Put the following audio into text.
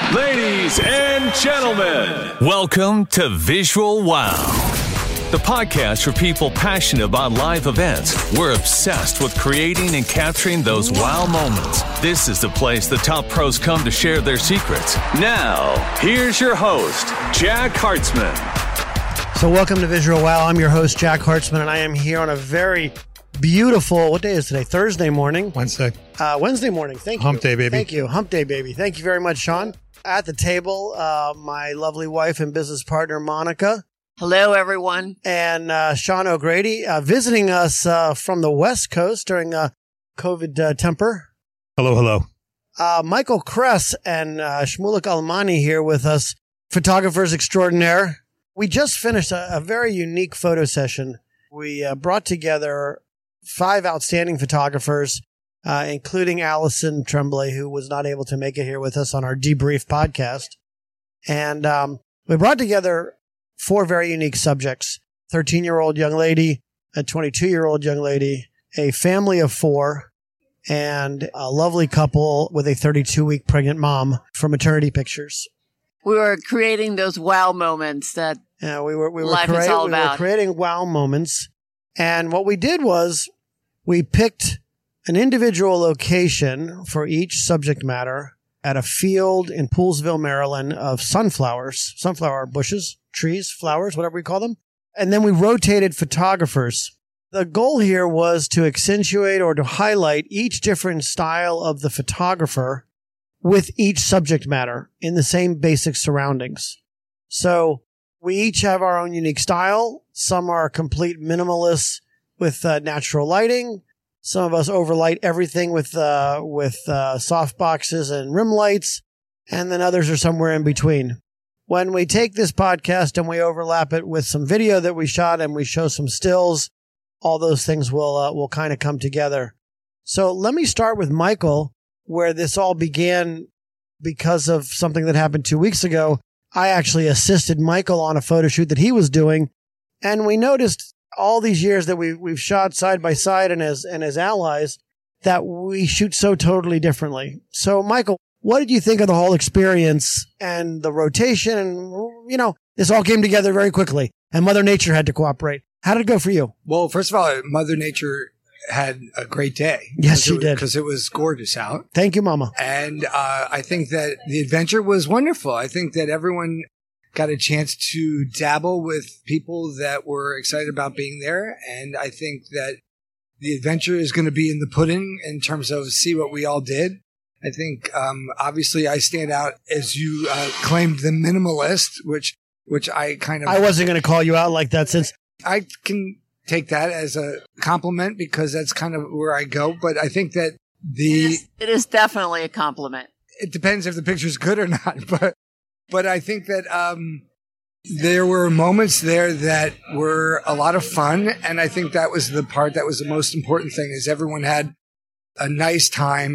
Ladies and gentlemen, welcome to Visual Wow, the podcast for people passionate about live events. We're obsessed with creating and capturing those wow moments. This is the place the top pros come to share their secrets. Now, here's your host, Jack Hartzman. So welcome to Visual Wow. I'm your host, Jack Hartzman, and I am here on a very beautiful, what day is today? Thursday morning. Wednesday. Wednesday morning. Thank you. Hump day, baby. Thank you. Hump day, baby. Thank you very much, Sean. At the table, my lovely wife and business partner, Monica. Hello, everyone. And Sean O'Grady visiting us from the West Coast during COVID temper. Hello. Michael Kress and Shmulik Almani here with us, photographers extraordinaire. We just finished a very unique photo session. We brought together 5 outstanding photographers, including Allison Tremblay, who was not able to make it here with us on our debrief podcast. And we brought together 4 very unique subjects: 13-year-old young lady, a 22-year-old young lady, a family of 4, and a lovely couple with a 32-week pregnant mom for maternity pictures. We were creating those wow moments that we were life is all about. We were creating wow moments. And what we did was we picked an individual location for each subject matter at a field in Poolesville, Maryland, of sunflower bushes, trees, flowers, whatever we call them. And then we rotated photographers. The goal here was to accentuate or to highlight each different style of the photographer with each subject matter in the same basic surroundings. So we each have our own unique style. Some are complete minimalists with natural lighting. Some of us overlight everything with soft boxes and rim lights, and then others are somewhere in between. When we take this podcast and we overlap it with some video that we shot and we show some stills, all those things will kind of come together. So let me start with Michael, where this all began because of something that happened 2 weeks ago. I actually assisted Michael on a photo shoot that he was doing, and we noticed all these years that we've shot side by side and as allies that we shoot so totally differently. So, Michael, what did you think of the whole experience and the rotation? And, this all came together very quickly, and Mother Nature had to cooperate. How did it go for you? Well, first of all, Mother Nature had a great day. Yes, she did. Because it was gorgeous out. Thank you, Mama. And I think that the adventure was wonderful. I think that everyone got a chance to dabble with people that were excited about being there. And I think that the adventure is going to be in the pudding in terms of see what we all did. I think, obviously, I stand out, as you claimed, the minimalist, which I kind of... I wasn't going to call you out like that since... I can take that as a compliment because that's kind of where I go. But I think that it is definitely a compliment. It depends if the picture's good or not. But I think that there were moments there that were a lot of fun. And I think that was the part that was the most important thing, is everyone had a nice time